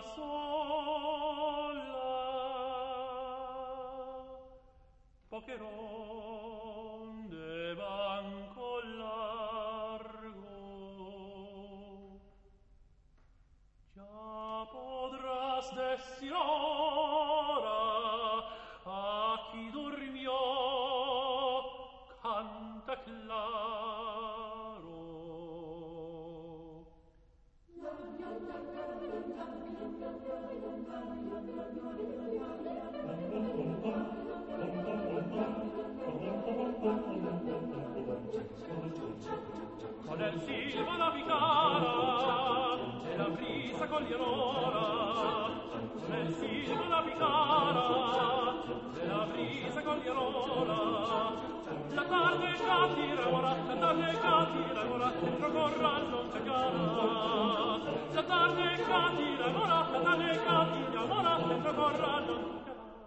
sola, poche ronde banco largo, già podrás decir ora a chi durmió canta claro. Con el silbo la picara e la brisa coglierora, con el silbo la picara e la brisa coglierora, la tarde catira ora, la tarde catira ora, dentro corral non cagara, la tarde catira ora, la tarde catira ora, dentro corral non cagara.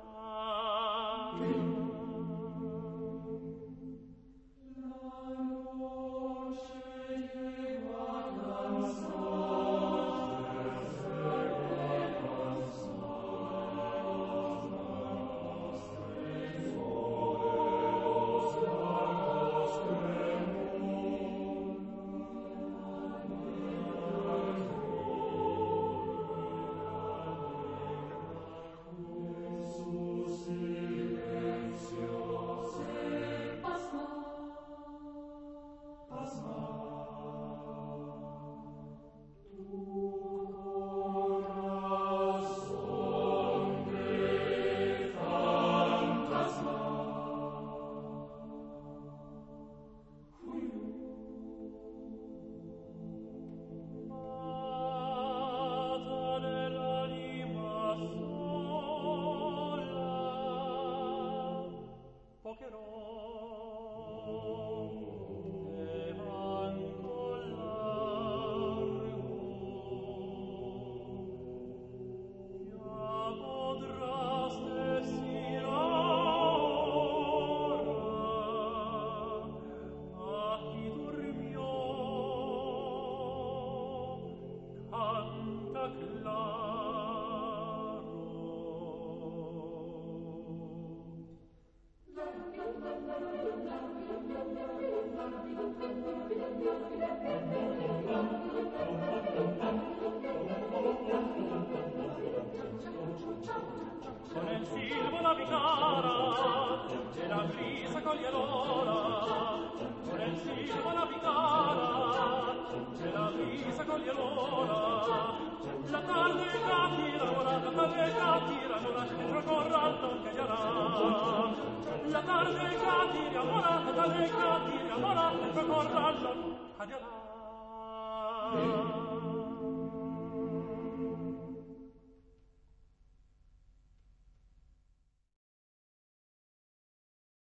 Con el silbo la picara e la brisa coglierora, con el silbo la picara e la brisa coglierora, la tarde catira ora, la tarde catira ora, dentro corral non cagherà, la tarde catira ora, la tarde catira ora, dentro corral non cagherà.